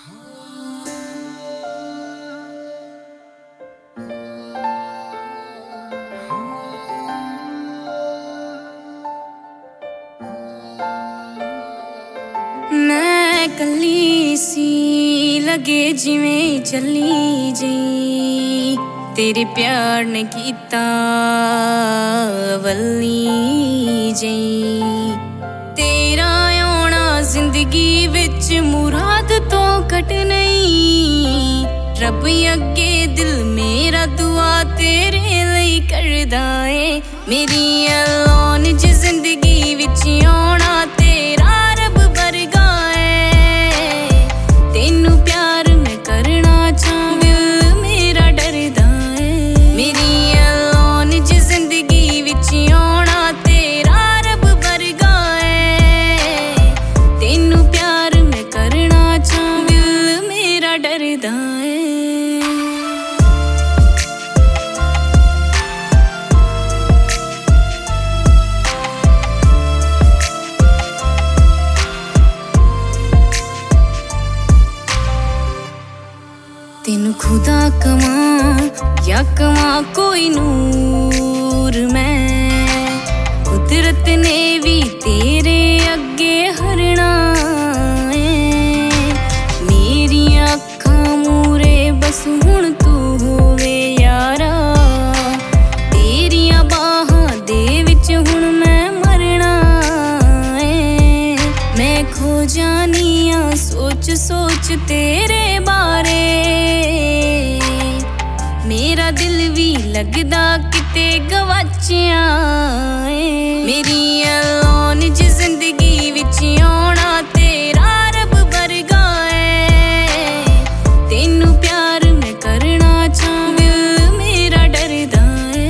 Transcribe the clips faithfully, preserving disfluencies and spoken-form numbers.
मैं कली सी लगे जिवें चली जई, तेरे प्यार ने कीता वल्ली जई। तेरा आना जिंदगी विच मुराद तो घट नहीं, रब अगे दिल मेरा दुआ तेरे लई करदा ए। मेरी ऐलान च जिंदगी विच आना तेरा रब वर्गा है, तेनू प्यार मैं करना चाह दिल मेरा डरदा है। मेरी ऐलान च जिंदगी विच आना तेरा रब वर्गा है, तेनू प्यार मैं करना चाह दिल मेरा डरदा है। तेनू खुदा कमा या कमा कोई नूर, मैं कुदरत ने भी तेरे अगे हरना है। मेरी अखां मूरे बस हुण तू होवे यारा, तेरिया बाहां दे विच हुण मैं मरना है। मैं खो जानी आ सोच सोच तेरे बारे, मेरा दिल भी लगदा किते गवाचिया है। मेरी ऐलान च जिंदगी विच आना तेरा रब वर्गा है, तेनू प्यार मैं करना चाह दिल मेरा डरदा है।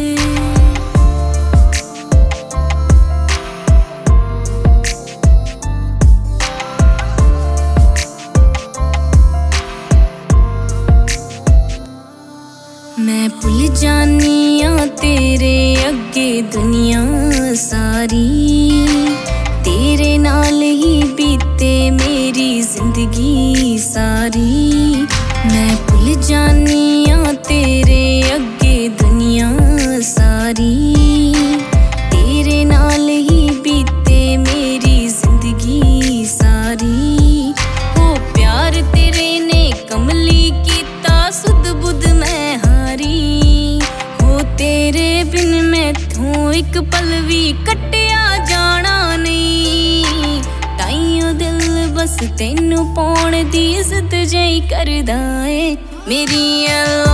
मैं भुल जानी आ तेरे अगे दुनिया सारी, तेरे नाल ही बीते मेरी जिंदगी सारी। मैं भुल जानी आ तेरे अगे दुनिया सारी, तेरे नाल ही बीते मेरी जिंदगी सारी। ओ प्यार तेरे ने कमली कीता सुध बुध मैं हो, तेरे बिन मैथों एक पल भी कटिया जाना नहीं। ताइयों दिल बस तेनू पाउण दी जिद जई करदा ए। मेरी